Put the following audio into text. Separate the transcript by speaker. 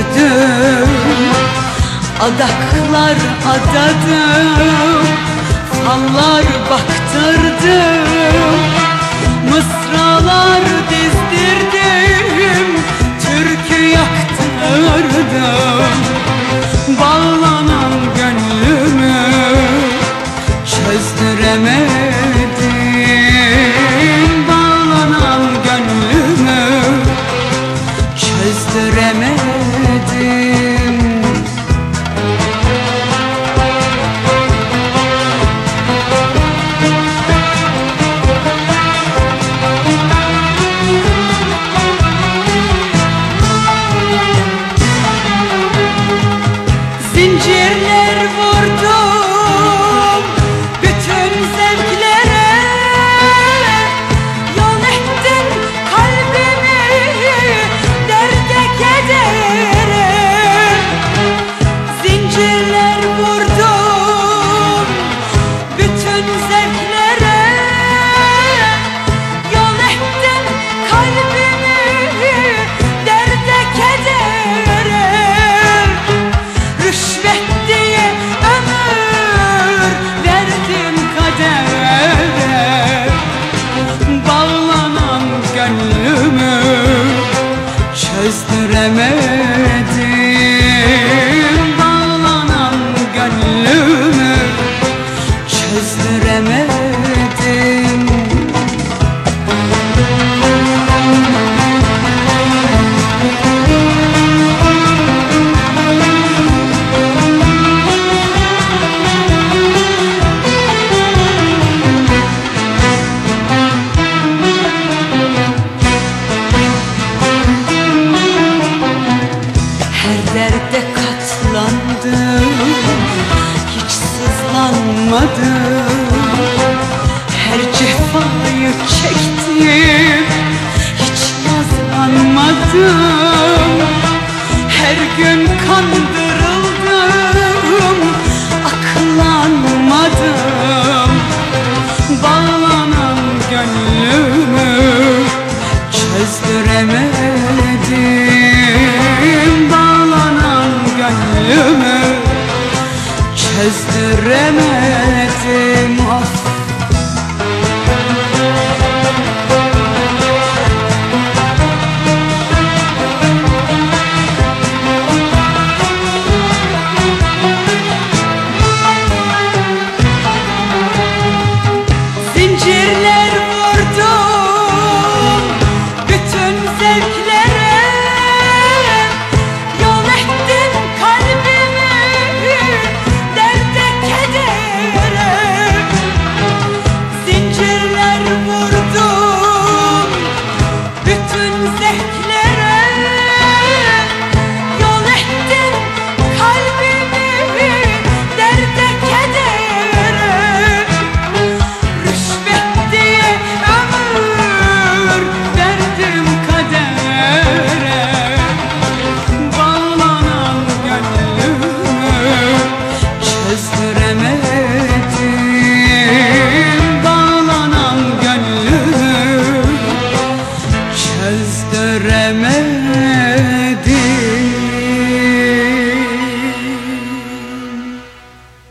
Speaker 1: gördüm, adaklar adadım, fallar baktırdım, mısralar dizdirdim, türkü yaktırdım. Bağlanan gönlümü çözdüremedim, bağlanan gönlümü çözdüremedim. Zincirler vurdum bütün zevklere, yol ettin kalbimi derde kedere. Zincirler vurdum bütün zevklere, yol ettin kalbimi derde kedere. Rüşvet diye ömür verdim kadere, bağlanan gönlümü çözdüremedim, bağlanan gönlümü çözdüremedim. Derde katlandım, hiç sızlanmadım. Her cefayı çektim, hiç nazlanmadım. Her gün kandım,